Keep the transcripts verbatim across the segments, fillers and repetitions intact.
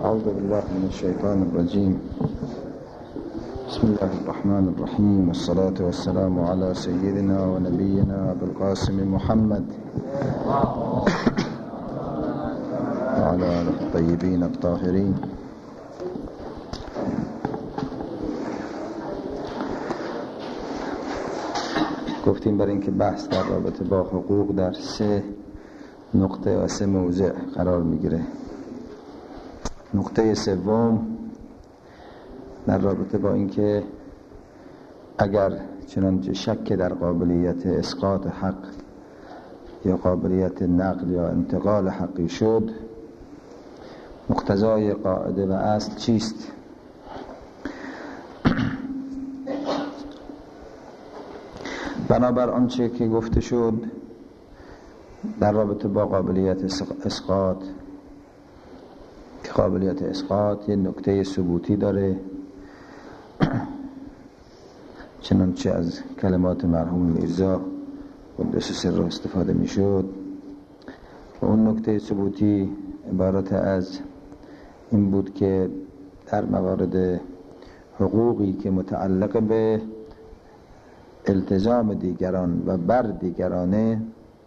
أعوذ بالله من الشيطان الرجيم. بسم الله الرحمن الرحيم، والصلاة والسلام على سيدنا ونبينا أبي القاسم محمد وعلى آله الطيبين الطاهرين. گفتیم برای اینکه بحث در رابطه با حقوق در سه نقطه و سه موضع قرار میگیره. نقطه سوم در رابطه با اینکه اگر چنانچه شک در قابلیت اسقاط حق یا قابلیت نقل یا انتقال حقی شد، مقتضای قاعده و اصل چیست؟ بنابر آنچه که گفته شد در رابطه با قابلیت اسقاط، که قابلیت اسقاط یه نکته ثبوتی داره، چنانچه از کلمات مرحوم میرزا قدس سره استفاده می شد. و اون نکته ثبوتی عبارت از این بود که در موارد حقوقی که متعلق به التزام دیگران و بر دیگرانه،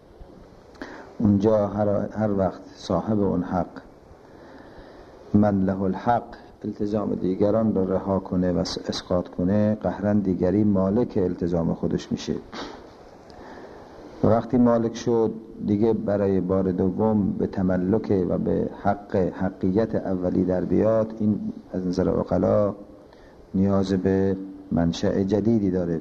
اونجا هر, هر وقت صاحب اون حق، من له الحق، التزام دیگران رو رها کنه و اسقاط کنه، قهرن دیگری مالک التزام خودش میشه. و وقتی مالک شد دیگه برای بار دوم به تملک و به حق حقیت اولی در بیاد، این از نظر عقلا نیاز به منشأ جدیدی داره.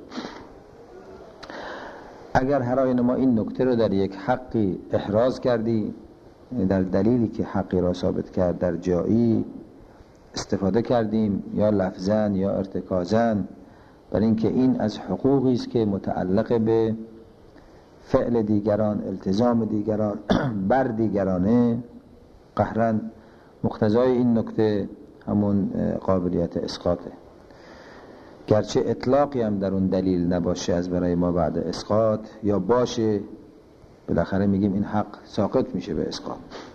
اگر هر آیین ما این نکته رو در یک حقی احراز کردی، در دلیلی که حقی را ثابت کرد در جایی استفاده کردیم، یا لفظاً یا ارتکازاً، برای اینکه این از حقوقی است که متعلق به فعل دیگران، التزام دیگران، بر دیگرانه، قهراً مقتضای این نکته همون قابلیت اسقاطه. گرچه اطلاقی هم در اون دلیل نباشه از برای ما بعد اسقاط، یا باشه بالاخره میگیم این حق ساقط میشه به اسقاط،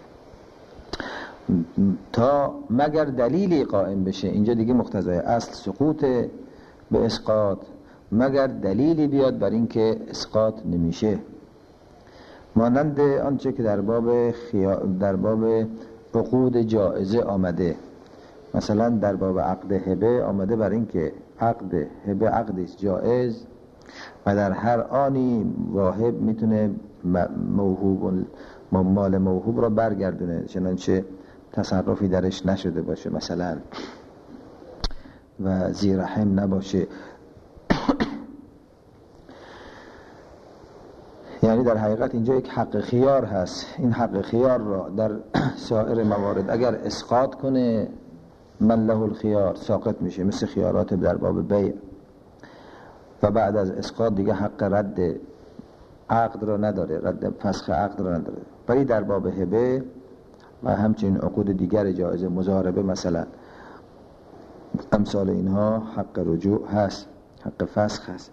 تا مگر دلیلی قائم بشه. اینجا دیگه مقتضای اصل سقوط به اسقاط، مگر دلیلی بیاد بر این که اسقاط نمیشه. مانند آنچه که در باب خیا... در باب عقود جائزه آمده، مثلا در باب عقد هبه آمده بر این که عقد هبه عقدی جائز و در هر آنی واهب میتونه موهوب مال موهوب را برگردونه، چنانچه تصرفی درش نشده باشه مثلا و ذی رحم نباشه. یعنی در حقیقت اینجا یک حق خیار هست. این حق خیار را در سایر موارد اگر اسقاط کنه، من له الخیار، ساقط میشه، مثل خیارات در باب بیع. و بعد از اسقاط دیگه حق رد عقد را نداره، رد فسخ عقد را نداره. ولی در باب هبه و همچنین عقود دیگر جایزه، مضاربه مثلا، امثال اینها حق رجوع هست، حق فسخ هست.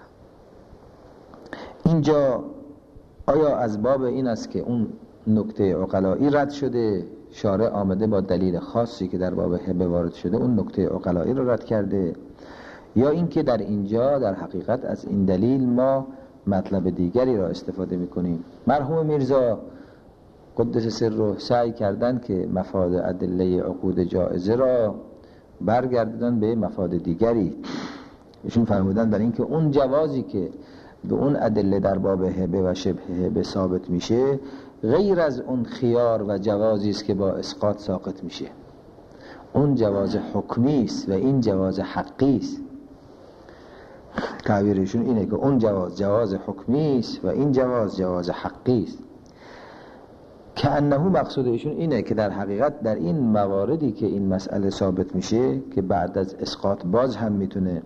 اینجا آیا از باب این است که اون نکته عقلایی رد شده، شارع آمده با دلیل خاصی که در باب هبه وارد شده اون نکته عقلایی رو رد کرده، یا اینکه در اینجا در حقیقت از این دلیل ما مطلب دیگری را استفاده میکنیم؟ مرحوم میرزا قدس سره سعی کردن که مفاد ادله عقود جائزه را برگرددن به مفاد دیگری. ایشون فرمودن برای اینکه اون جوازی که به اون ادله در باب هبه و شبه هبه ثابت میشه، غیر از اون خیار و جوازی است که با اسقاط ساقط میشه. اون جواز حکمی است و این جواز حقی است. تعبیرشون اینه که اون جواز جواز حکمی است و این جواز جواز حقی است. که انه مقصودشون اینه که در حقیقت در این مواردی که این مسئله ثابت میشه که بعد از اسقاط باز هم میتونه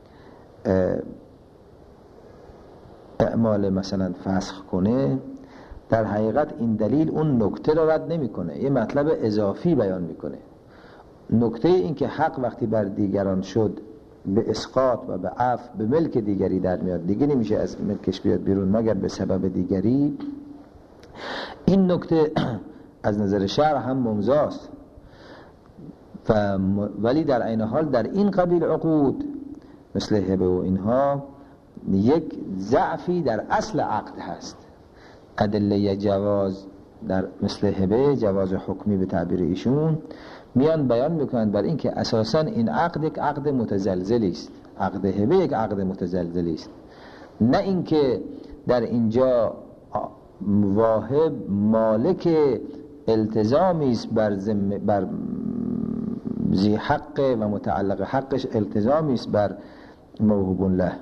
اعمال مثلا فسخ کنه، در حقیقت این دلیل اون نکته رو رد نمیکنه، یه مطلب اضافی بیان میکنه. نکته این که حق وقتی بر دیگران شد به اسقاط و به عفو به ملک دیگری در میاد، دیگه نمیشه از ملکش بیاد بیرون مگر به سبب دیگری. این نکته از نظر شرع هم ممضاست. و ولی در عین حال در این قبیل عقود مثل هبه و اینها یک ضعفی در اصل عقد هست. ادله جواز در مثل هبه، جواز حکمی به تعبیر ایشون، میان بیان میکنند بر این که اساساً این عقد یک عقد متزلزلی است. عقد هبه یک عقد متزلزلی است، نه اینکه در اینجا واهب مالک التزامی است بر ذمه بر ذی حق و متعلق حقش التزامی است بر موهوب له.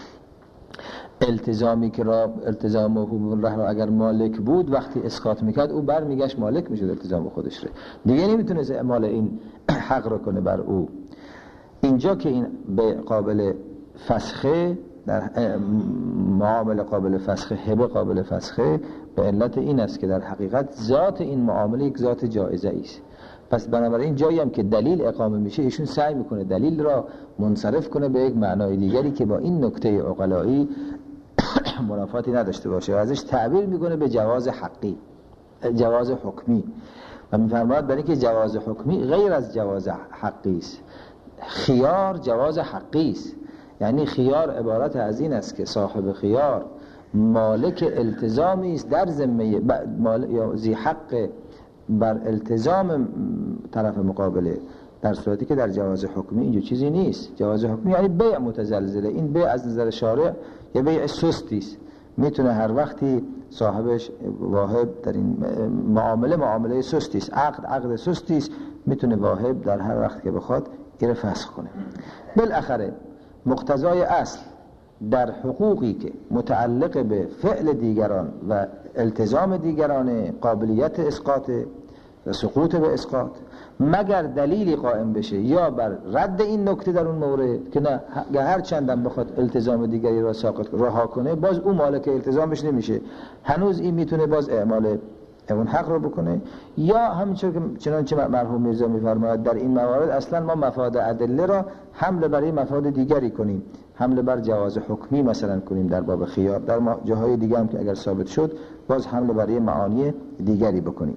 التزامی که را التزام موهوب له را اگر مالک بود وقتی اسقاط میکرد او برمیگشت مالک میشد التزام خودش رو، دیگه نمیتونه اعمال این حق رو کنه بر او. اینجا که این به قابل فسخه، در معامله قابل فسخه، هبه قابل فسخه، به علت این است که در حقیقت ذات این معامله یک ذات جایزه است. پس بنابراین جایی هم که دلیل اقامه میشه ایشون سعی میکنه دلیل را منصرف کنه به یک معنای دیگری که با این نکته عقلایی منافاتی نداشته باشه و ازش تعبیر میکنه به جواز حقی، جواز حکمی، و میفرماید برای که جواز حکمی غیر از جواز حقی است. خیار جواز حقی است، یعنی خیار عبارت از این است که صاحب خیار مالک التزامی است در ذمه مال یا ذی حق بر التزام طرف مقابله، در صورتی که در جواز حکمی اینجا چیزی نیست. جواز حکمی یعنی بیع متزلزله. این بیع از نظر شارع یه بیع سستی است، میتونه هر وقتی صاحبش واهب در این معامله معامله سستی است، عقد عقد سستی است، میتونه واهب در هر وقت که بخواد این فسخ کنه. بالاخره مقتضای اصل در حقوقی که متعلق به فعل دیگران و التزام دیگران قابلیت اسقاط و سقوط به اسقاط، مگر دلیلی قائم بشه یا بر رد این نکته در اون مورد که نه هر چندم بخواد التزام دیگری را ساقط رها کنه باز او مالک التزامش نمیشه، هنوز این میتونه باز اعمال اون حق رو بکنه. یا همینطور که چنانچه مرحوم میرزا میفرماید در این موارد اصلا ما مفاد ادله را حمل برای مفاد دیگری کنیم، حمل بر جواز حکمی مثلا کنیم در باب خیار، در جاهای دیگه هم که اگر ثابت شد باز حمل برای معانی دیگری بکنیم.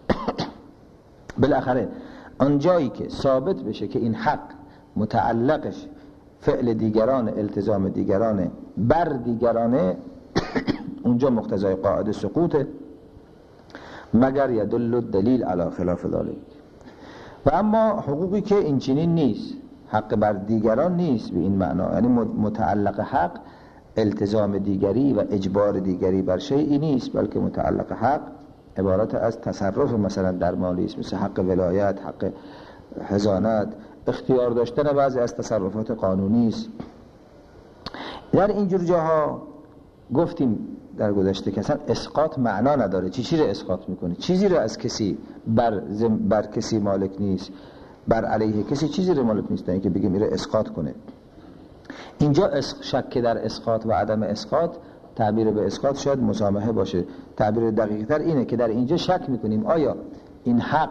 بالاخره آنجایی که ثابت بشه که این حق متعلقش فعل دیگران، التزام دیگران بر دیگرانه، اونجا مقتضای قاعده سقوطه، مگر یدل دلیل علی خلاف ذلك. و اما حقوقی که این چنین نیست، حق بر دیگران نیست به این معنا، یعنی متعلق حق التزام دیگری و اجبار دیگری بر شیئی نیست، بلکه متعلق حق عبارت از تصرف مثلا در مالی است، مثل حق ولایت، حق حضانت، اختیار داشتن بعضی از تصرفات قانونی است. در اینجور جاها گفتیم در گذشته که اصلا اسقاط معنا نداره. چی چی رو اسقاط میکنه؟ چیزی رو از کسی بر, بر کسی مالک نیست، بر علیه کسی چیزی رو مالک نیست که بگیم میره اسقاط کنه. اینجا شک در اسقاط و عدم اسقاط، تعبیر به اسقاط شاید مسامحه باشه، تعبیر دقیق تر اینه که در اینجا شک میکنیم آیا این حق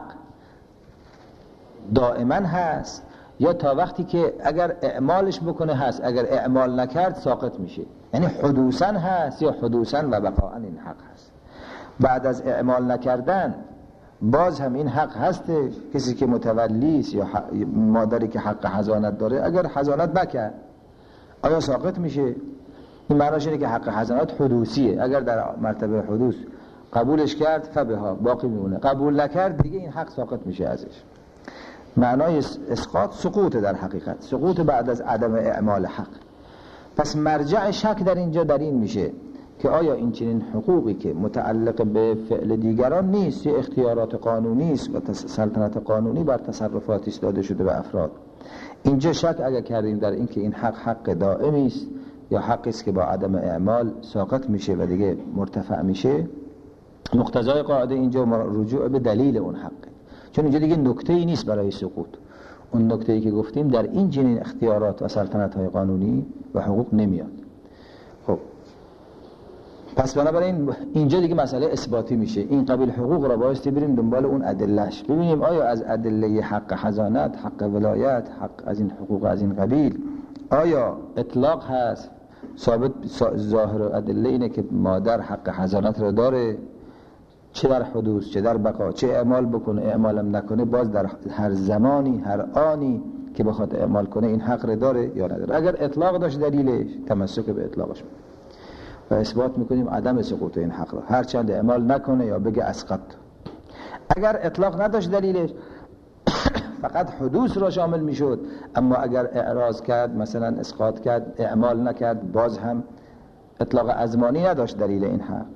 دائما هست یا تا وقتی که اگر اعمالش بکنه هست، اگر اعمال نکرد ساقط میشه، یعنی حدوثاً هست یا حدوثاً و بقاءً این حق هست. بعد از اعمال نکردن باز هم این حق هست. کسی که متولی است یا مادری که حق حضانت داره اگر حضانت نکرد آیا ساقط میشه؟ این معناش اینه که حق حضانت حدوثیه، اگر در مرتبه حدوث قبولش کرد فبها باقی میمونه، قبول نکرد دیگه این حق ساقط میشه ازش. معنای اسقاط سقوط، در حقیقت سقوط بعد از عدم اعمال حق. پس مرجع شک در اینجا در این میشه که آیا این چنین حقوقی که متعلق به فعل دیگران نیست یا اختیارات قانونی است و سلطنت قانونی بر تصرفاتی است داده شده به افراد، اینجا شک اگر کردیم در این که این حق حق دائمی است یا حقی است که با عدم اعمال ساقط میشه و دیگه مرتفع میشه، مقتضای قاعده اینجا رجوع به دلیل اون حقه، چون اینجا دیگه نکته‌ای نیست برای سقوط. اون نکته‌ای که گفتیم در این جنین اختیارات و سلطنت‌های قانونی و حقوق نمیاد. خب پس بنابراین اینجا دیگه مسئله اثباتی میشه. این قبیل حقوق را بایستی بریم دنبال اون ادلهش، ببینیم آیا از ادله حق حضانت، حق ولایت، حق از این حقوق از این قبیل آیا اطلاق هست؟ ثابت ظاهر ادله اینه که مادر حق حضانت را داره، چه در حدوث چه در بقا، چه اعمال بکنه اعمالم نکنه، باز در هر زمانی هر آنی که بخواد اعمال کنه این حق رو داره یا نداره. اگر اطلاق داشت دلیلش تمسک به اطلاقش میکنه و اثبات میکنیم عدم سقوط این حق رو، هر چند اعمال نکنه یا بگه اسقط. اگر اطلاق نداشت دلیلش فقط حدوث را شامل میشد، اما اگر اعراض کرد مثلا اسقاط کرد اعمال نکرد باز هم اطلاق ازمانی نداشت دلیل این حق.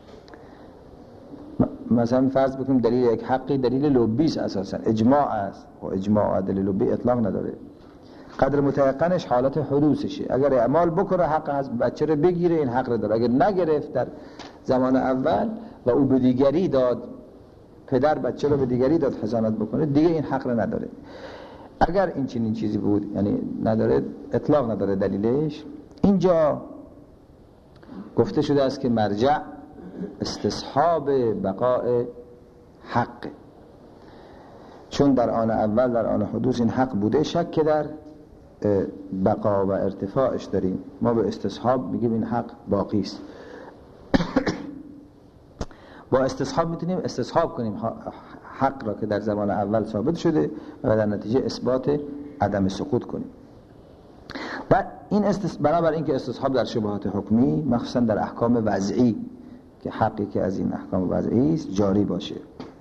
مثلا فرض بکنیم دلیل یک حقی دلیل لبی است، اساسا اجماع است و اجماع دلیل لبی اطلاق نداره، قدر متيقنش حالت حدوثشه. اگر اعمال بکنه حق از بچه رو بگیره این حق رو داره، اگر نگرفت در زمان اول و او به دیگری داد، پدر بچه رو به دیگری داد حضانت بکنه، دیگه این حق رو نداره. اگر این چنین چیزی بود یعنی نداره اطلاق نداره دلیلش، اینجا گفته شده است که مرجع استصحاب بقاء حق، چون در آن اول در آن حدوث این حق بوده، شک در بقا و ارتفاعش داریم، ما به استصحاب میگیم این حق باقی است. با استصحاب میتونیم استصحاب کنیم حق را که در زمان اول ثابت شده و در نتیجه اثبات عدم سقوط کنیم. و این استص... بنابر این که استصحاب در شبهات حکمی مخصوصا در احکام وضعی که حقی که از این احکام وضعی است جاری باشه.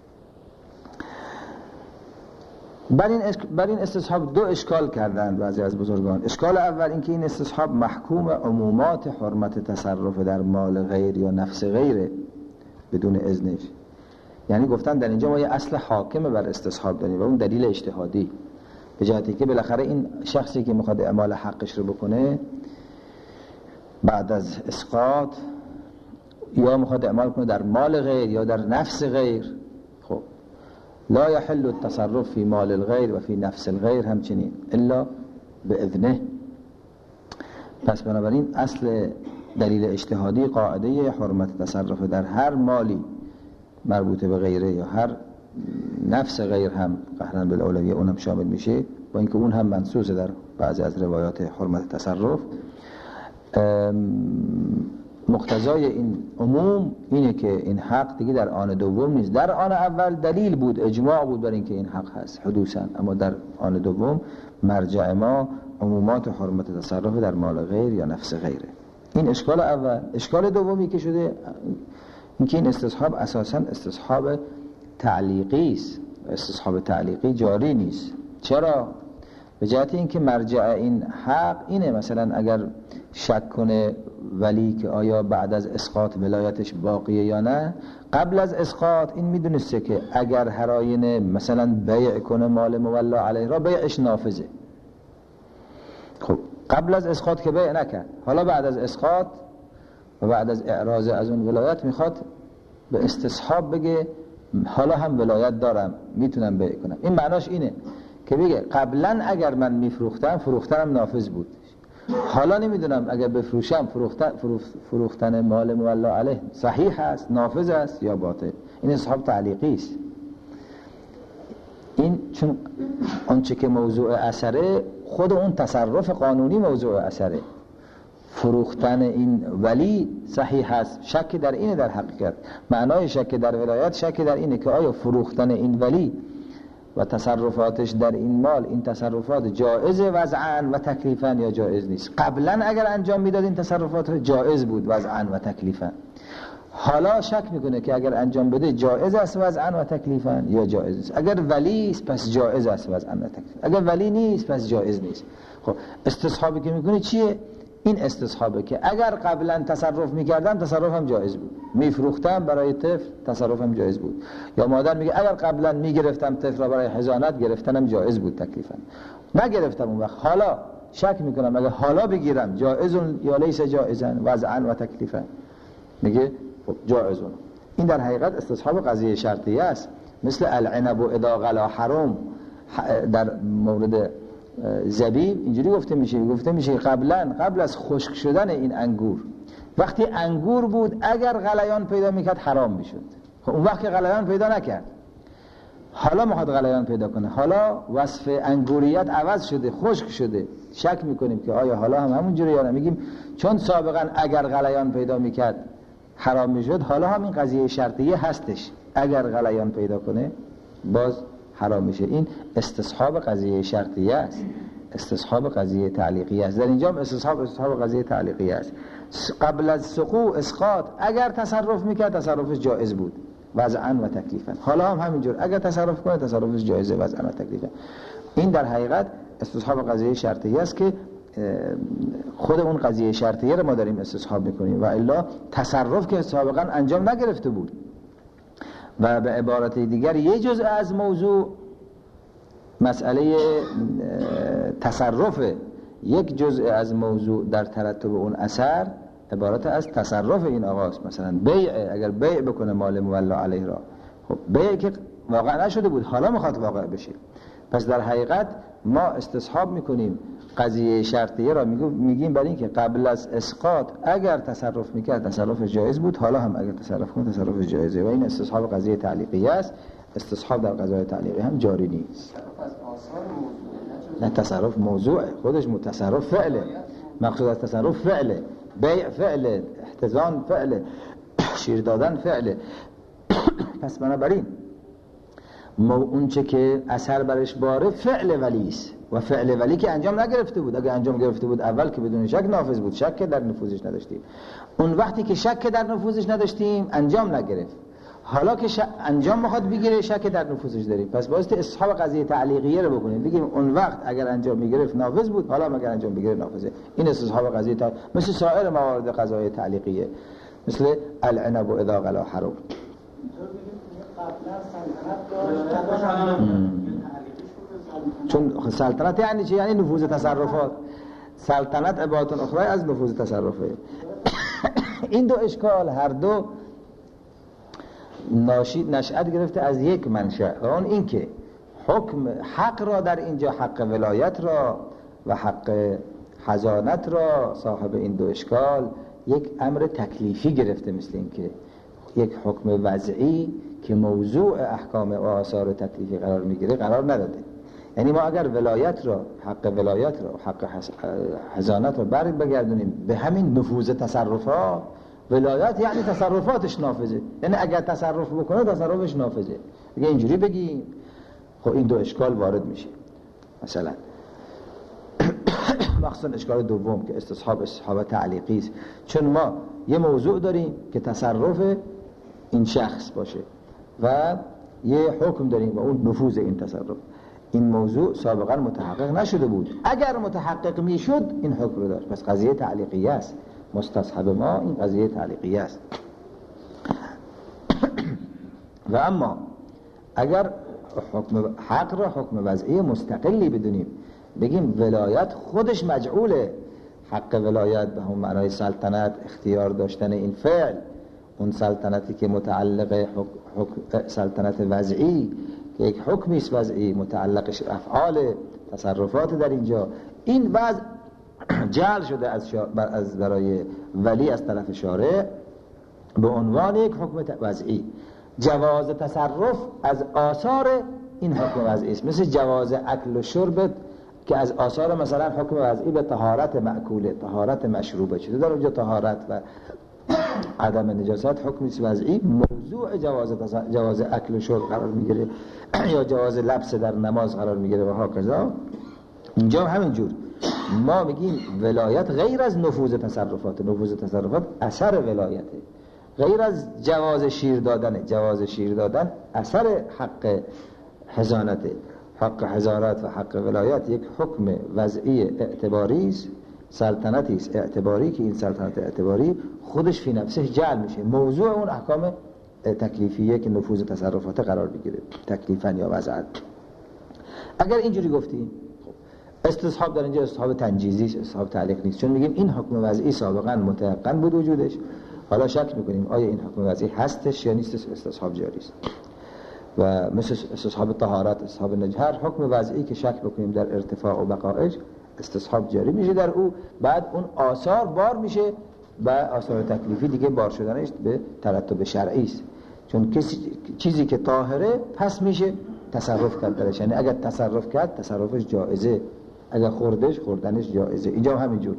بر این, اس... بر این استصحاب دو اشکال کردند بعضی از بزرگان. اشکال اول این که این استصحاب محکوم عمومات حرمت تصرف در مال غیر یا نفس غیره بدون اذنش، یعنی گفتن در اینجا ما یه اصل حاکم بر استصحاب داریم و اون دلیل اجتهادی، به جهتی که بالاخره این شخصی که میخواد اعمال حقش رو بکنه بعد از اسقاط یا میخواد اعمال کنه در مال غیر یا در نفس غیر، خب لا يحل التصرف فی مال الغیر و فی نفس الغیر همچنین الا به اذنه. پس بنابراین اصل دلیل اجتهادی قاعده حرمت تصرف در هر مالی مربوط به غیره یا هر نفس غیر هم قهرن بالاولویه اونم شامل میشه، با اینکه اون هم منصوصه در بعضی از روایات حرمت تصرف. مقتضای این عموم اینه که این حق دیگه در آن دوم نیست. در آن اول دلیل بود، اجماع بود بر اینکه این حق هست حدوثا، اما در آن دوم مرجع ما عمومات حرمت تصرف در مال غیر یا نفس غیره. این اشکال اول. اشکال دومی که شده اینکه این استصحاب اساساً استصحاب تعلیقی است، استصحاب تعلیقی جاری نیست. چرا؟ به جهت اینکه مرجع این حق اینه، مثلا اگر شک کنه ولی که آیا بعد از اسقاط ولایتش باقیه یا نه، قبل از اسقاط این میدونسته که اگر هر آینه مثلا بیع کنه مال مولا علیه را بیعش نافذه. خب قبل از اسقاط که بیع نکرد، حالا بعد از اسقاط و بعد از اعراض از اون ولایت میخواد به استصحاب بگه حالا هم ولایت دارم میتونم بیع کنم. این معناش اینه که بگه قبلا اگر من میفروختم فروختنم نافذ بود، حالا نمیدونم اگر بفروشم فروختن فروختن مال مولا علیه صحیح است نافذ است یا باطل. این استصحاب تعلیقی است. این چون آنچه که موضوع اثره خود اون تصرف قانونی موضوع اثره، فروختن این ولی صحیح هست، شک در اینه. در حقیقت معنای شک در ولایت شک در اینه که آیا فروختن این ولی و تصرفاتش در این مال، این تصرفات جائز وضعاً و تکلیفاً یا جائز نیست. قبلا اگر انجام میداد این تصرفات جائز بود وضعاً و تکلیفاً، حالا شک میکنه که اگر انجام بده جائز است وضعاً و تکلیفاً یا جائز نیست. اگر ولی است پس جائز است وضعاً و تکلیفاً، اگر ولی نیست پس جائز نیست. خب استصحابی که میکنه چیه؟ این استصحابه که اگر قبلا تصرف میکردم تصرفم جایز بود، میفروختم برای طفل تصرفم جایز بود. یا مادر میگه اگر قبلا میگرفتم طفل را برای حضانت گرفتنم جایز بود تکلیفا، نگرفتم اون وقت حالا شک میکنم اگر حالا بگیرم جایزون یا لیس جایزن وضعا و تکلیفا، میگه خب جایزون. این در حقیقت استصحاب قضیه شرطیه است، مثل العنب و اذا غلا حرام در مورد زبیب اینجوری گفته میشه، گفته میشه قبلا قبل از خشک شدن این انگور وقتی انگور بود اگر غلیان پیدا میکرد حرام میشد. خب اون وقت که غلیان پیدا نکرد، حالا میخواد غلیان پیدا کنه، حالا وصف انگوریت عوض شده خشک شده، شک میکنیم که آیا حالا هم همون جوری یا نه. میگیم چون سابقا اگر غلیان پیدا میکرد حرام میشد، حالا هم این قضیه شرطیه هستش، اگر غلیان پیدا کنه باز حرام میشه. این استصحاب قضیه شرطیه است، استصحاب قضیه تعلیقیه است. در اینجا هم استصحاب استصحاب قضیه تعلیقیه است. قبل از سقوع اسقاط اگر تصرف میکرد تصرفش جایز بود وضعا و تکلیفا، حالا هم همینجور اگر تصرف کنه تصرفش جایزه وضعا و تکلیفا. این در حقیقت استصحاب قضیه شرطیه است که خود اون قضیه شرطیه رو ما داریم استصحاب میکنیم، و الا تصرف که سابقا انجام نگرفته بود. و به عبارت دیگر یه جزء از موضوع مسئله تصرف، یک جزء از موضوع در ترتب اون اثر عبارت از تصرف این آقاست. مثلا بیع، اگر بیع بکنه مال مولا علیه را، خب بیع که واقع نشده بود حالا میخواد واقع بشه، پس در حقیقت ما استصحاب میکنیم قضیه شرطیه را، میگیم برای این که قبل از اسقاط اگر تصرف میکرد تصرف جایز بود، حالا هم اگر تصرف کنه تصرف جایزه، و این استصحاب قضیه تعلیقیه است. استصحاب در قضای تعلیقی هم جاری نیست. نه، تصرف موضوع خودش، تصرف فعله، مقصود از تصرف فعله، بیع فعله، احتضان فعله، شیر دادن فعله. پس بنابراین ما اون چه که اثر برش باره فعل ولیست، و فعل ولی که انجام نگرفته بود. اگه انجام گرفته بود اول که بدون شک نافذ بود، شک در نفوذش نداشتیم. اون وقتی که شک در نفوذش نداشتیم انجام نگرفت، حالا که شک انجام میخواد بگیره شک در نفوذش داریم، پس باید استصحاب قضیه تعلیقیه رو بکنیم، بگیم اون وقت اگر انجام میگرفت نافذ بود، حالا اگر انجام بگیره نافذه. این استصحاب قضیه تعلیق... مثل سایر موارد قضای تعلیقیه، مثل العنب و اذا غلا حرم. چون سلطنت یعنی چی؟ یعنی نفوذ تصرفات. سلطنت عبارت اخرى از نفوذ تصرفه. این دو اشکال هر دو ناشید نشأت گرفته از یک منشأ، اون این که حکم حق را در اینجا، حق ولایت را و حق حضانت را صاحب این دو اشکال یک امر تکلیفی گرفته، مثل این که یک حکم وضعی که موضوع احکام و آثار تکلیفی قرار میگیره قرار نداده. یعنی ما اگر ولایت را، حق ولایت را، حق حضانت را بر بگردونیم به همین نفوذ تصرفات، ولایت یعنی تصرفاتش نافذه، یعنی اگر تصرف بکنه تصرفش نافذه. اگه اینجوری بگیم خب این دو اشکال وارد میشه. مثلا مخصوصا اشکال دوم که استصحاب استصحاب تعلیقی است، چون ما یه موضوع داریم که تصرف این شخص باشه و یه حکم داریم و اون نفوذ این تصرف. این موضوع سابقا متحقق نشده بود، اگر متحقق میشد این حکم رو داشت، پس قضیه تعلیقیه است. مستصحب ما این قضیه تعلیقیه است. و اما اگر حکم حق را حکم وضعی مستقلی بدونیم، بگیم ولایت خودش مجعوله، حق ولایت به همون معنای سلطنت، اختیار داشتن این فعل، اون سلطنتی که متعلق حک... حک... سلطنت وضعی که یک حکمی است وضعی، متعلقش افعال تصرفات در اینجا، این بعض جعل شده از, شا... از برای ولی از طرف شارع به عنوان یک حکم وضعی. جواز تصرف از آثار این حکم وضعی است، مثل جواز اکل و شرب که از آثار مثلا حکم وضعی به طهارت مأکوله، طهارت مشروبه شده، در اونجا طهارت و عدم نجاست حکمی وضعی موضوع جواز تص... جواز اکل و شرب قرار میگیره، یا جواز لبس در نماز قرار میگیره و هاکذا. اینجا همینجور ما میگیم ولایت غیر از نفوذ تصرفات، نفوذ تصرفات اثر ولایته، غیر از جواز شیر دادن، جواز شیر دادن اثر حق حضانته. حق حضانت و حق ولایت یک حکم وضعی اعتباری است، سلطنتی است اعتباری که این سلطنت اعتباری خودش فی نفسه جعل میشه موضوع اون احکام تکلیفیه که نفوذ تصرفات قرار بگیره، تکلیفاً یا وضعاً. اگر اینجوری گفتیم استصحاب در اینجا استصحاب تنجیزی است، استصحاب تعلیق نیست، چون میگیم این حکم وضعی سابقاً متيقن بود وجودش، حالا شک میکنیم آیا این حکم وضعی هستش یا نیست، استصحاب جاری است. و مثل استصحاب طهارت، استصحاب نجات، هر حکم وضعی که شک بکنیم در ارتفاع و بقایش استصحاب جاری میشه در او، بعد اون آثار بار میشه و آثار تکلیفی دیگه بار شدنش به ترتب شرعی است، چون کسی چیزی که طاهره پس میشه تصرف کرد درش، یعنی اگر تصرف کرد تصرفش جایزه، اگر خوردش خوردنش جایزه. اینجا هم همینجور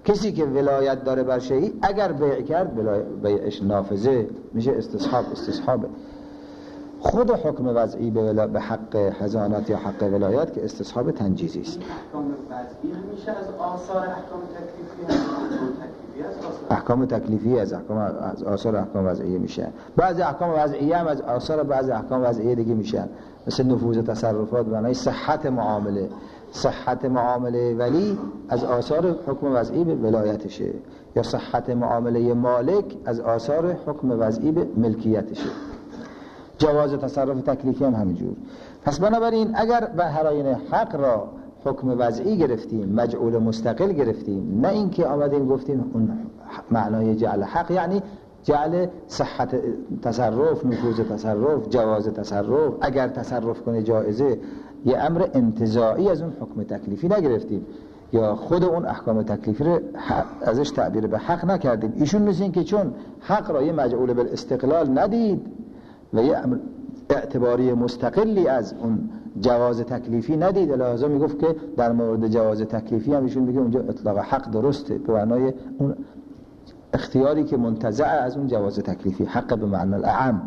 کسی که ولایت داره بر شیئی اگر بیع کرد بیعش نافذه میشه استصحاب. استصحابه خود حکم وضعی به, ولا... به حق حضانت یا حق ولایت که استصحاب تنجیزی است. احکام وضعی میشه از آثار احکام تکلیفی هست؟ احکام تکلیفی از احکام از آثار احکام وضعی میشه. بعضی احکام وضعی هم از آثار بعضی احکام وضعی دیگه میشن، مثل نفوذ تصرفات، معنای صحت معامله. صحت معامله ولی از آثار حکم وضعی به ولایتشه، یا صحت معامله مالک از آثار حکم وضعی به ملکیتشه. جواز تصرف تکلیفی هم همینجور. پس بنابراین اگر به هراین حق را حکم وضعی گرفتیم، مجعول مستقل گرفتیم، نه اینکه آمدیم گفتیم اون معنای جعل حق یعنی جعل صحت تصرف، نفوذ تصرف، جواز تصرف، اگر تصرف کنه جایزه، یه امر انتزاعی از اون حکم تکلیفی نگرفتیم یا خود اون احکام تکلیفی رو ازش تعبیر به حق نکردیم. ایشون مثل این که چون حق را یه مجعول بالاستقلال ندید و یه امر اعتباری مستقلی از اون جواز تکلیفی ندید، لذا میگفت که در مورد جواز تکلیفی هم ایشون میگه اونجا اطلاق حق درسته به معنای اون اختیاری که منتزع از اون جواز تکلیفی، حق به معنی الاعم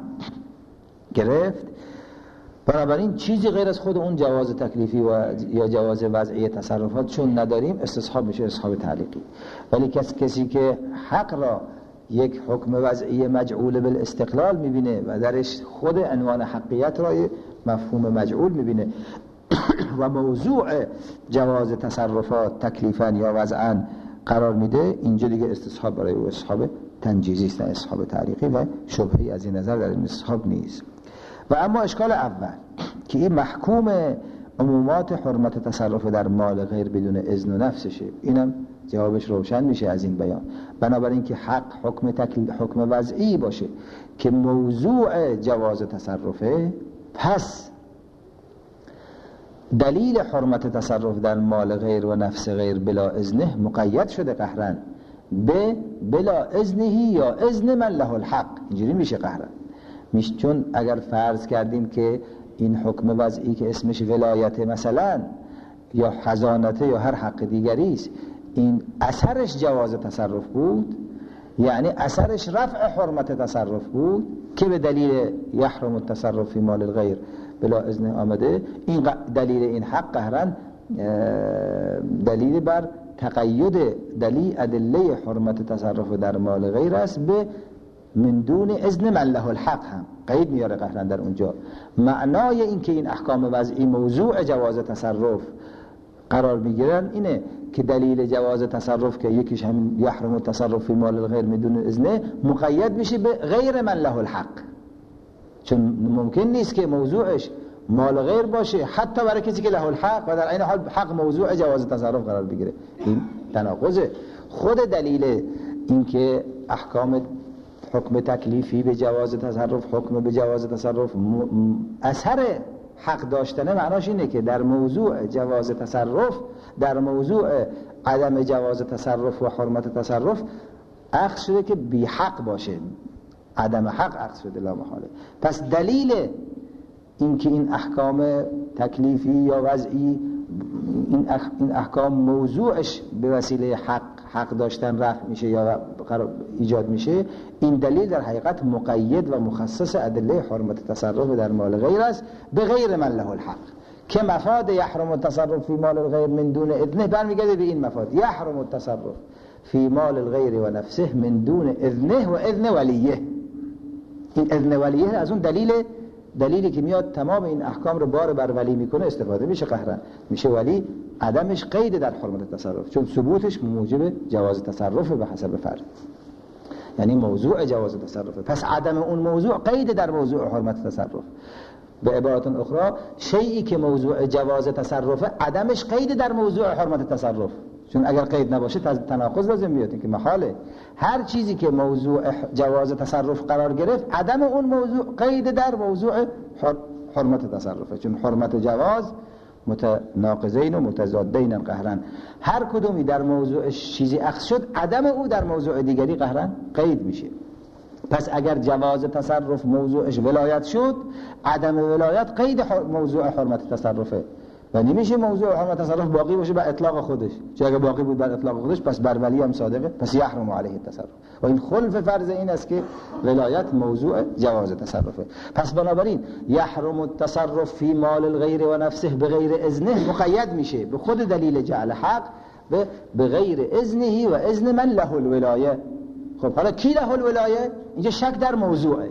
گرفت. بنابراین چیزی غیر از خود اون جواز تکلیفی و یا جواز وضعی تصرفات چون نداریم استصحاب میشه استصحاب تعلیقی. ولی کس کسی که حق را یک حکم وضعی مجعول بالاستقلال میبینه و درش خود عنوان حقیقت را مفهوم مجعول میبینه و موضوع جواز تصرفات تکلیفاً یا وضعاً قرار میده، اینجا دیگه استصحاب برای او استصحاب تنجیزی است، استصحاب تعلیقی و شبهه‌ای از این نظر در این استصحاب نیست. و اما اشکال اول که این محکوم عمومات حرمت تصرف در مال غیر بدون اذن و نفسشه، اینم جوابش روشن میشه از این بیان. بنابراین که حق حکم تکلیف حکم وضعی باشه که موضوع جواز تصرفه، پس دلیل حرمت تصرف در مال غیر و نفس غیر بلا اذنه مقید شده قهرن به بلا اذنه یا اذن من له الحق. اینجوری میشه قهرن میشه، چون اگر فرض کردیم که این حکم وضعی که اسمش ولایت مثلا یا خزانته یا هر حق دیگری است، این اثرش جواز تصرف بود، یعنی اثرش رفع حرمت تصرف بود که به دلیل یحرم التصرف فی مال الغیر بلا اذن آمده. این دلیل این حق قهرن دلیل بر تقید دلیل ادله حرمت تصرف در مال غیر است به من دون اذن من له الحق، هم قید میاره قهرن در اونجا. معنای این که این احکام وضعی موضوع جواز تصرف قرار میگیرن اینه که دلیل جواز تصرف که یکیش همین یحرم التصرف فی مال الغیر بدون اذن مقید میشه به غیر من له الحق، چون ممکن نیست که موضوعش مال غیر باشه حتی برای کسی که له الحق و در این حال حق موضوع جواز تصرف قرار بگیره. این تناقضه. خود دلیل این که احکام حکم تکلیفی به جواز تصرف، حکم به جواز تصرف اثر حق داشتنه، معناش اینه که در موضوع جواز تصرف، در موضوع عدم جواز تصرف و حرمت تصرف اخذ شده که بی حق باشه، عدم حق اخذ شده لا محاله. پس دلیل این که این احکام تکلیفی یا وضعی این, اح... این احکام موضوعش به وسیله حق حق داشتن رفع میشه یا ایجاد میشه، این دلیل در حقیقت مقید و مخصص ادله حرمت تصرف در مال غیر است به غیر من له الحق، که مفاد یحرم التصرف فی مال الغیر من دون اذنه برمیگرده به این مفاد. یحرم التصرف فی مال الغیر و نفسه من دون اذنه و اذن ولیه. این اذن ولیه از اون دلیل دلیلی که میاد تمام این احکام رو بار بر ولی میکنه استفاده میشه قهرن، میشه ولی عدمش قید در حرمت تصرف، چون ثبوتش موجب جواز تصرف به حسب فرد، یعنی موضوع جواز تصرف. پس عدم اون موضوع قید در موضوع حرمت تصرف. به عبارت اخرى شیئی که موضوع جواز تصرف عدمش قید در موضوع حرمت تصرف، چون اگر قید نباشه تناقض لازم بیاد که محاله. هر چیزی که موضوع جواز تصرف قرار گرفت عدم اون موضوع قید در موضوع حرمت تصرفه، چون حرمت جواز متناقضین و متضادین قهرن، هر کدومی در موضوع چیزی اخذ شد عدم او در موضوع دیگری قهرن قید میشه. پس اگر جواز تصرف موضوعش ولایت شد، عدم ولایت قید موضوع حرمت تصرفه و نمیشه موضوع حرمت تصرف باقی باشه بر اطلاق خودش، چون اگه باقی بود بر اطلاق خودش پس بر ولی هم صادقه، پس یحرم علیه التصرف. و این خلف فرض این است که ولایت موضوع جواز تصرفه. پس بنابراین یحرم التصرف فی مال الغیر و نفسه بغیر اذنه مقید میشه به خود دلیل جعل حق به بغیر اذنه و اذن من له الولایه. خب حالا کی له الولایه؟ اینجا شک در موضوعه،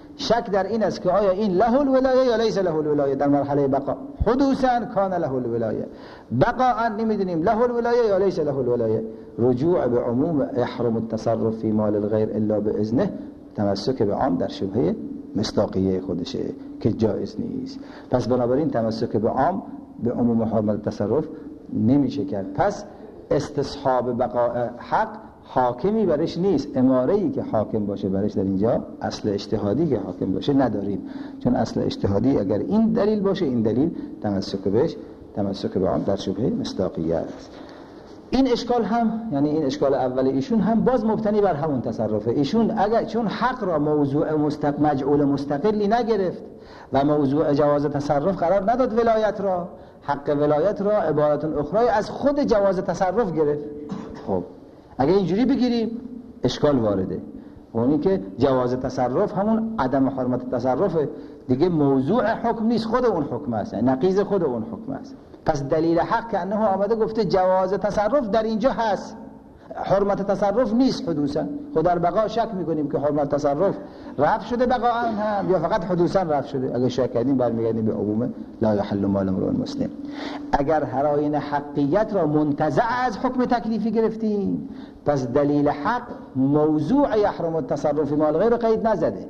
شک در این است که آیا این له الولایه یا لیس له الولایه در مرحله بقا. حدوثا کان له الولایه، بقاء نمیدونیم له الولایه یا لیس له الولایه. رجوع به عموم احرم التصرف فی مال الغیر الا باذنه تمسک به عام در شبهه مصداقیه خودشه که جایز نیست. پس بنابراین تمسک به عام به عموم حرمت التصرف نمیشه کرد. پس استصحاب بقاء حق حاکمی برش نیست، اماره‌ای که حاکم باشه برش در اینجا اصل اجتهادی که حاکم باشه نداریم، چون اصل اجتهادی اگر این دلیل باشه این دلیل تمسک بهش تمسک به آن در شبهه مصداقیه است. این اشکال هم یعنی این اشکال اول ایشون هم باز مبتنی بر همون تصرفه. ایشون اگر چون حق را موضوع مستق مجعول مستقلی نگرفت و موضوع جواز تصرف قرار نداد ولایت را، حق ولایت را عبارت اخرى از خود جواز تصرف گرفت. خب اگه اینجوری بگیریم اشکال وارده، اونی که جواز تصرف همون عدم حرمت تصرفه دیگه، موضوع حکم نیست، خود اون حکم است، یعنی نقیض خود اون حکم است. پس دلیل حق که انه آمده گفته جواز تصرف در اینجا هست، حرمت تصرف نیست حدوثا. خود در بقا شک میکنیم که حرمت تصرف رفع شده بقا هم یا فقط حدوثا رفع شده. اگه شک کردیم برمیگردیم به عموم لا یحل مال امرؤ مسلم. اگر هراین حقیت را منتزع از حکم تکلیفی گرفتیم پس دلیل حق موضوع یحرم التصرف مال غیر قید نزده،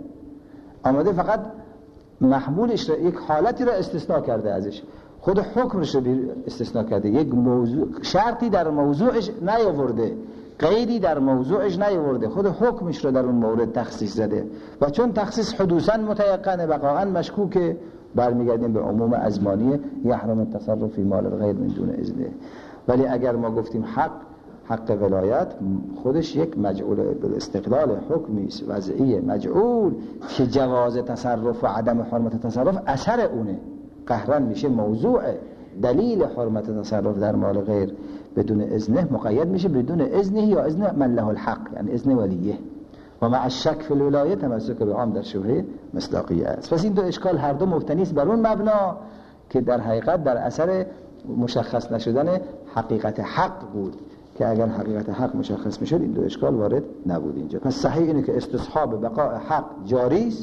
آمده فقط محمولش را یک حالتی را استثناء کرده ازش، خود حکمش رو استثناء کرده، یک موضوع شرطی در موضوعش نیاورده، قیدی در موضوعش نیاورده، خود حکمش رو در اون مورد تخصیص زده و چون تخصیص حدوثاً متیقن بقاءً مشکوکه برمیگردیم به عموم ازمانی یحرم التصرف فی مال الغیر من دون اذنه. ولی اگر ما گفتیم حق حق ولایت خودش یک مجعول بالاستقلال حکمی است وضعی مجعول که جواز تصرف و عدم حرمت تصرف اثر اونه، قهرن میشه موضوع دلیل حرمت تصرف در مال غیر بدون اذنه مقید میشه بدون اذنه یا اذن من له الحق، یعنی اذن ولیه. و مع الشک فی الولایه تمسک به عام در شبهه مصداقیه است. پس این دو اشکال هر دو مبتنی است بر اون مبنا که در حقیقت در اثر مشخص نشدن حقیقت حق بود، که اگر حقیقت حق مشخص میشد این دو اشکال وارد نبود اینجا. پس صحیح اینه که استصحاب بقاء حق جاری است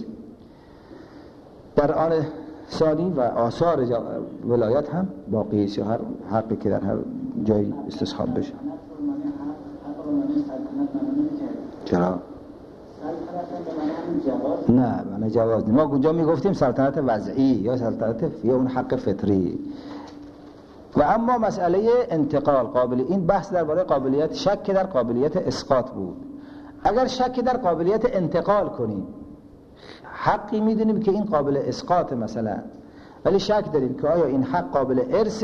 در آن ثانی و آثار ولایت هم باقی است، یا هر حقی که در هر جایی استصحاب بشه. چرا؟ نه معنی جواز نیست. ما اونجا میگفتیم سلطنت وضعی یا سلطنت یا اون حق فطری. و اما مسئله انتقال قابل این بحث درباره قابلیت شک در قابلیت اسقاط بود. اگر شک در قابلیت انتقال کنیم حقی میدونیم که این قابل اسقاط مثلا، ولی شک داریم که آیا این حق قابل ارث،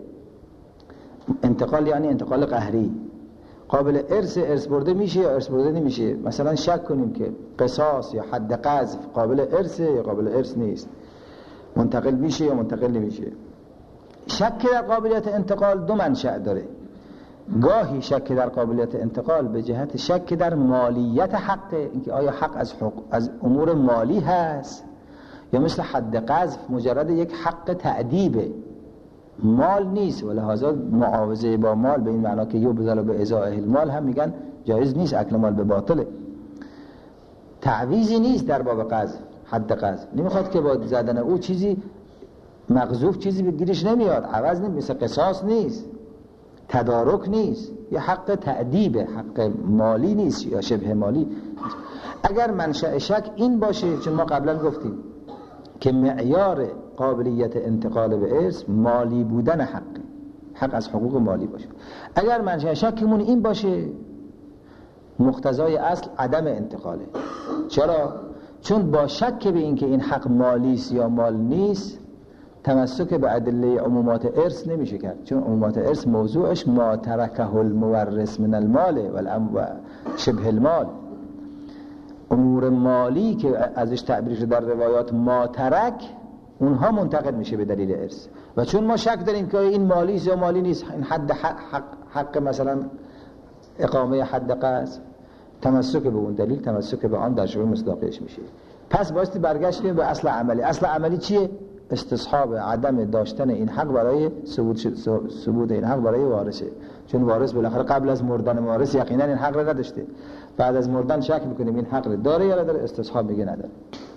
انتقال یعنی انتقال قهری، قابل ارث ارث برده میشه یا ارث برده نمیشه. مثلا شک کنیم که قصاص یا حد قذف قابل ارث یا قابل ارث نیست، منتقل میشه یا منتقل نمیشه. شک در قابلیت انتقال دو منشأ داره. گاهی شک در قابلیت انتقال به جهت شک در مالیت حق، اینکه آیا حق از حق از امور مالی هست یا مثل حد قذف مجرد یک حق تأدیبه، مال نیست و لحاظا معاوضه با مال به این معنا که یبذل به ازاء المال هم میگن جایز نیست، اکل مال به باطله. تعویضی نیست در باب قذف، حد قذف نمیخواد که با زدن او چیزی مغزوف چیزی بگیرش نمیاد، عوض نیست، مثل قصاص نیست، تدارک نیست، یه حق تأدیبه، حق مالی نیست یا شبه مالی. اگر منشأ شک این باشه، چون ما قبلا گفتیم که معیار قابلیت انتقال به ارث مالی بودن حق، حق از حقوق مالی باشه. اگر منشأ شکمون این باشه مقتضای اصل عدم انتقاله. چرا؟ چون با شک به این که این حق مالی است یا مال نیست تمسک به ادله عمومات ارث نمیشه کرد، چون عمومات ارث موضوعش ما ترکه المورث من المال و شبه المال. امور مالی که ازش تعبیر شده در روایات ما ترک اونها منتقل میشه به دلیل ارث. و چون ما شک داریم که این مالی است یا مالی نیست، این حد حق, حق مثلا اقامه حد قذف، تمسک به اون دلیل، تمسک به آن در شبه مصداقیش میشه. پس بایستی برگشتیم به اصل عملی. اصل عملی چیه؟ استصحاب عدم داشتن این حق برای ثبوت ثبوت این حق برای وارثه. چون وارث بالاخره قبل از مردن وارث یقینا این حق را نداشته، بعد از مردن شک میکنیم این حق داره یا نداره، استصحاب میگه نداره.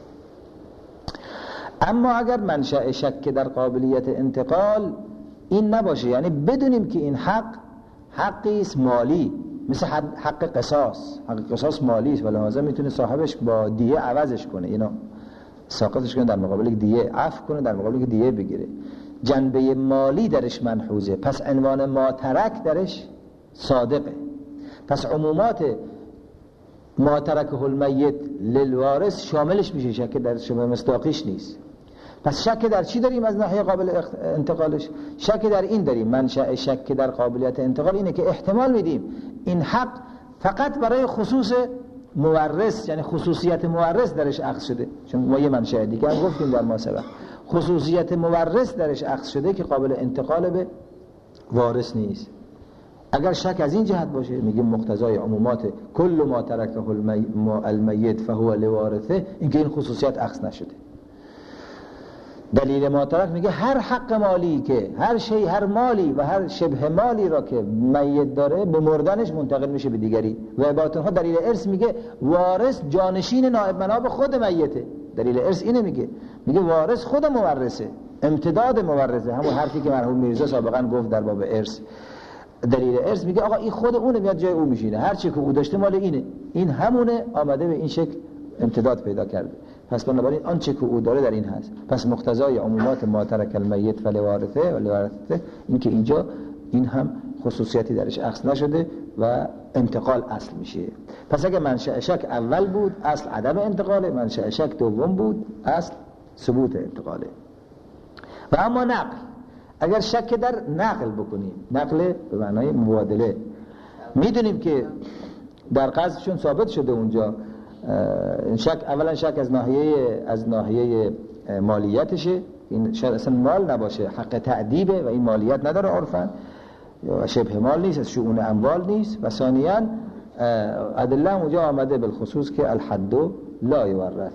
اما اگر منشأ شک در قابلیت انتقال این نباشه، یعنی بدونیم که این حق حقی است مالی، مثل حق قصاص، حق قصاص مالی است و لحاظا میتونه صاحبش با دیه عوضش کنه، اینا ساقطش کنه در مقابل دیه، عفو کنه در مقابل دیه بگیره، جنبه مالی درش منحوزه، پس عنوان ما ترک درش صادقه. پس عمومات ما ترکه المیت للوارث شاملش میشه، شک در شبه مصداقیش نیست. پس شک در چی داریم از ناحیه قابل انتقالش؟ شک در این داریم، منشأ شک در قابلیت انتقال اینه که احتمال میدیم این حق فقط برای خصوص مورث، یعنی خصوصیت مورث درش اخذ شده. چون ما یه منشأ دیگه هم گفتیم در ما سبق، خصوصیت مورث درش اخذ شده که قابل انتقال به وارث نیست. اگر شک از این جهت باشه میگیم مقتضای عمومات کل ما ترکه المیت فهو لوارثه، اینکه این خصوصیت اخذ نشده. دلیل ما ترک میگه هر حق مالی که هر شی، هر مالی و هر شبه مالی را که میت داره به مردنش منتقل میشه به دیگری. و عبارتها دلیل ارث میگه وارث جانشین نائب مناب خود میته. دلیل ارث اینه میگه، میگه وارث خود مورثه، امتداد مورثه، همون حرفی که مرحوم میرزا سابقا گفت در باب ارث. دلیل ارث میگه آقا این خود اونه، میاد جای اون میشینه، هر چی که او داشته مال اینه، این همونه، آمده به این شکل امتداد پیدا کرده. پس بنابراین آنچه که او داره در این هست. پس مقتضای عمومات ما ترک المیت فلوارثه و لوارثه این که اینجا این هم خصوصیتی درش اخذ نشده و انتقال اصل میشه. پس اگه منشأ شک اول بود اصل عدم انتقاله، منشأ شک دوم بود اصل ثبوت انتقاله. و اما نقل، اگر شک در نقل بکنیم، نقل به معنای مبادله، میدونیم که در قذف چون ثابت شده اونجا شک، اولا شک از ناحیه از ناحیه مالیتشه، این شاید اصلا مال نباشه، حق تعدیبه و این مالیت نداره عرفاً، یا شبه مال نیست، از شؤون اموال نیست. و ثانیاً ادله اونجا آمده بالخصوص که الحد لا یورث.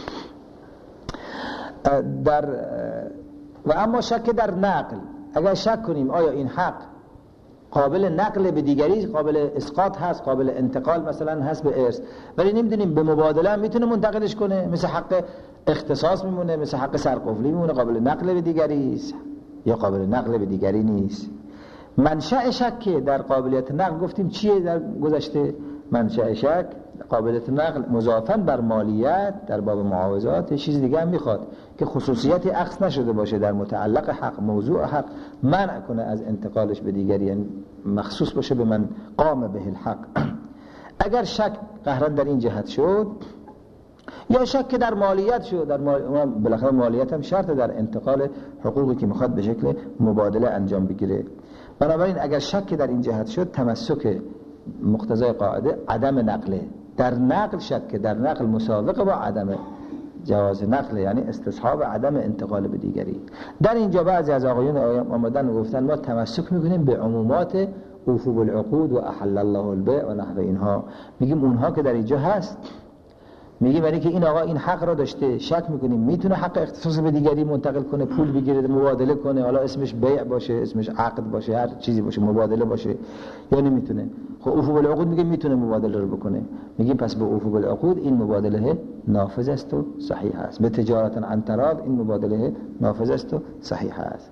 در و اما شک در نقل، اگر شک کنیم آیا این حق قابل نقل به دیگری، قابل اسقاط هست، قابل انتقال مثلا هست به ارث، ولی نمیدونیم به مبادله هم میتونه منتقلش کنه، مثل حق اختصاص میمونه، مثل حق سرقفلی میمونه، قابل نقل به دیگری است یا قابل نقل به دیگری نیست. منشأ شک در قابلیت نقل گفتیم چیه در گذشته؟ منشأ شک قابلیت نقل مضافاً بر مالیت در باب معاوضات یه چیز دیگه هم میخواد که خصوصیتی اخذ نشده باشه در متعلق حق، موضوع حق منع کنه از انتقالش به دیگری، یعنی مخصوص باشه به من قام به الحق. اگر شک قهرن در این جهت شد یا شک در مالیت شد، در مال... بالاخره مالیت هم شرط در انتقال حقوقی که میخواد به شکل مبادله انجام بگیره. بنابراین اگر شک در این جهت شد تمسک مقتضای قاعده عدم نقله. در نقل شک در نقل مسابقه با عدم جواز نقل، یعنی استصحاب عدم انتقال به دیگری. در اینجا بعضی از آقایون آمدن و گفتن ما تمسک میکنیم به عمومات اوفوا بالعقود و احل الله البیع و نحو اینها. میگیم اونها که در اینجا هست، میگیم ولی که این آقا این حق را داشته، شک میکنیم میتونه حق اختصاص به دیگری منتقل کنه، پول بگیره، مبادله کنه، حالا اسمش بیع باشه، اسمش عقد باشه، هر چیزی باشه، مبادله باشه، یا نمیتونه. خب اوفوا بالعقود میگه میتونه مبادله رو بکنه، میگیم پس به اوفوا بالعقود این مبادله نافذ است و صحیح است. به تجارت عن تراض این مبادله نافذ است و صحیح است.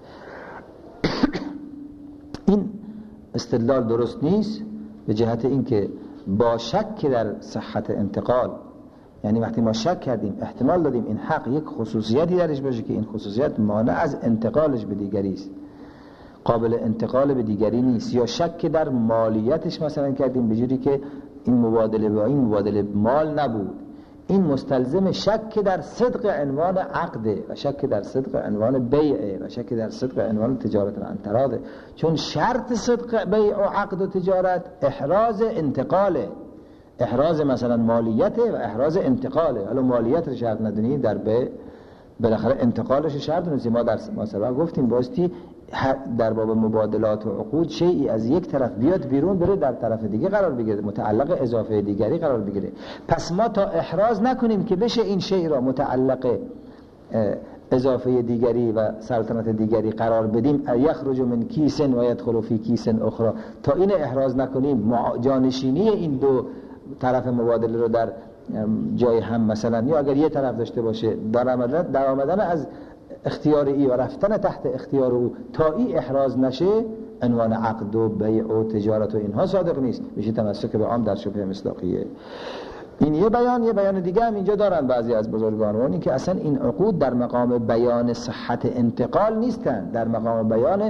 این استدلال درست نیست به جهت اینکه با شک در صحت انتقال، یعنی وقتی ما شک کردیم احتمال دادیم این حق یک خصوصیتی درش باشه که این خصوصیت مانع از انتقالش به دیگری است، قابل انتقال به دیگری نیست، یا شک در مالیتش مثلا کردیم به جوری که این مبادله با این مبادله مال نبود، این مستلزم شک در صدق عنوان عقده و شک در صدق عنوان بیعه و شک در صدق عنوان تجارت عن تراض. چون شرط صدق بیع و عقد و تجارت احراز انتقاله، احراز مثلا مالیته و احراز انتقاله. حالا مالیت رو شرط ندونی در بیع بالاخره انتقالش شرط نیست. ما در ما سبق گفتیم باستی در باب مبادلات و عقود شیئی از یک طرف بیاد بیرون بره در طرف دیگه قرار بگیره، متعلق اضافه دیگری قرار بگیره. پس ما تا احراز نکنیم که بشه این شیء را متعلق اضافه دیگری و سلطنت دیگری قرار بدیم، یخرج من کیس و یدخل فی کیس اخرى، تا این احراز نکنیم جانشینی این دو طرف مبادله رو در جای هم مثلا، یا اگر یه طرف داشته باشه در آمدن, در آمدن از اختیار ای و رفتن تحت اختیار او تا ای احراز نشه، عنوان عقد و بیع و تجارت و اینها صادق نیست، میشه تمسک به عام در شبه مصداقیه. این یه بیان. یه بیان دیگه هم اینجا دارن بعضی از بزرگان، این که اصلا این عقود در مقام بیان صحت انتقال نیستن، در مقام بیان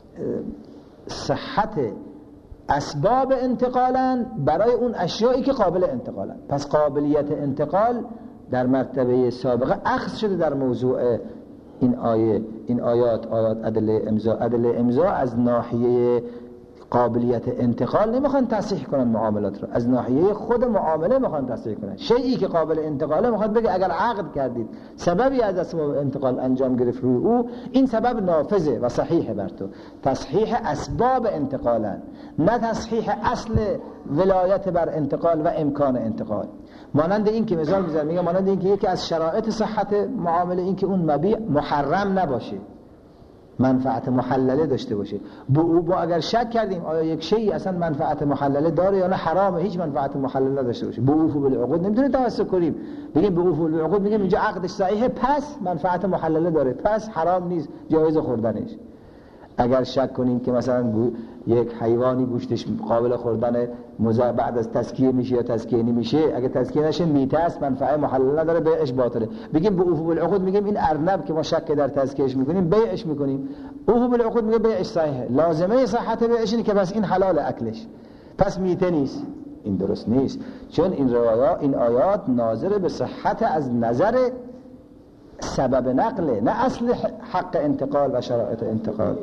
صحت اسباب انتقالن برای اون اشیایی که قابل انتقالن. پس قابلیت انتقال در مرتبه سابقه اخذ شده در موضوع این آیه، این آیات، آیات ادله امضا. ادله امضا از ناحیه قابلیت انتقال نمیخوان تصحیح کنن معاملات رو، از ناحیه خود معامله میخوان تصحیح کنن. شیئی که قابل انتقاله میخواد بگه اگر عقد کردید سببی از اسباب انتقال انجام گرفت روی او، این سبب نافذه و صحیحه بر تو. تصحیح اسباب انتقالن، نه تصحیح اصل ولایت بر انتقال و امکان انتقال. مانند این که مثال میزنم، میگم مانند این که یکی از شرایط صحت معامله این که اون مبیع محرم نباشه، منفعت محلله داشته باشه. با او با اگر شک کردیم آیا یک شیء اصلا منفعت محلله داره یا نه حرامه، هیچ منفعت محلله داشته باشه، با اوفو بالعقود نمیتونیم تمسک کنیم، بگیم با اوفو بالعقود، میگیم اینجا عقدش صحیحه پس منفعت محلله داره، پس حرام نیست، جایز خوردنش. اگر شک کنیم که مثلا یک حیوانی گوشتش قابل خوردن بعد از تزکیه میشه یا تزکیه نمیشه، اگه تزکیه نشه میته است، منفعه محلل نداره، بیعش باطله، بگیم به اوفو بالعقود، میگیم این ارنب که ما شک در تزکیهش میکنیم بیعش میکنیم، اوفو بالعقود میگه بیعش صحیحه، لازمه صحت بیعش اینه که بس این حلال اکلش، پس میته نیست. این درست نیست، چون این روایات، این آیات ناظر به صحت از نظر سبب نقله، نه اصل حق انتقال و شرایط انتقال.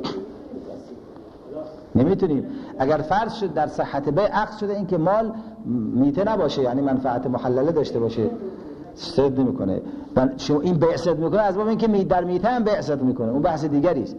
نمیتونیم اگر فرض شد در صحت بیع عقد شده این که مال میته نباشه، یعنی منفعت محلله داشته باشه، صد نمیکنه. شما این بیع صد میکنه از باب اینکه در میته هم بیع صد میکنه، اون بحث دیگری است.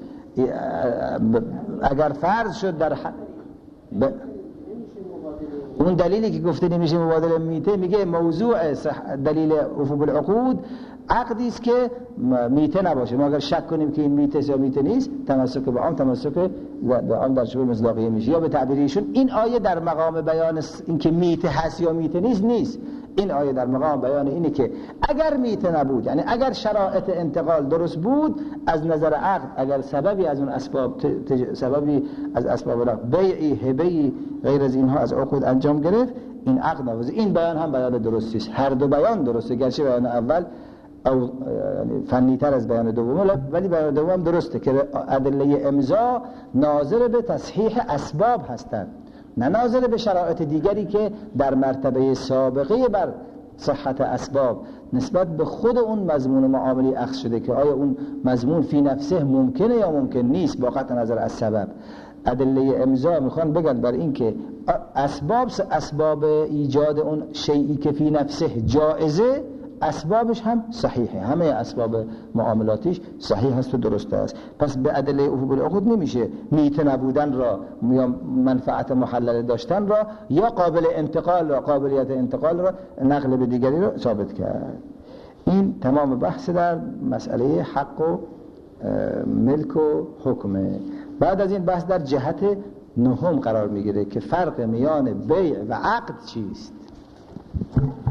اگر فرض شد در ح... ب... اون دلیلی که گفته نمیشه مبادله میته، میگه موضوع صح... دلیل اوفو بالعقود عقدی است که میته نباشه. ما اگر شک کنیم که این میته یا میته نیست، تمسک به عام، تمسک به عام در شبه مصداقیه میشه. یا به تعبیرشون این آیه در مقام بیان این که میته هست یا میته نیست نیست، این آیه در مقام بیان اینه که اگر میته نبود، یعنی اگر شرایط انتقال درست بود از نظر عقد، اگر سببی از اون اسباب تج... سببی از اسباب بیعی، هبه‌ای، غیر از اینها از عقود انجام گرفت، این عقد نافذه. این بیان هم بیان درستی است. هر دو بیان درسته، گرچه بیان اول او فنی تر از بیان دوم، ولی بیان دوم درسته که ادله امضا ناظر به تصحیح اسباب هستند، نه ناظر به شرایط دیگری که در مرتبه سابقه بر صحت اسباب نسبت به خود اون مضمون معاملی اخذ شده که آیا اون مضمون فی نفسه ممکنه یا ممکن نیست با قطع نظر از سبب. ادله امضا میخوان بگن بر این که اسباب اسباب ایجاد اون شیئی که فی نفسه جائزه، اسبابش هم صحیحه، همه اسباب معاملاتیش صحیح هست و درست است. پس به ادله اوفو بالعقود نمیشه میته نبودن را یا منفعت محلل داشتن را یا قابل انتقال را، قابلیت انتقال را، نقل به دیگری را ثابت کرد. این تمام بحث در مسئله حق و ملک و حکمه. بعد از این بحث در جهت نهم قرار میگیره که فرق میان بیع و عقد چیست.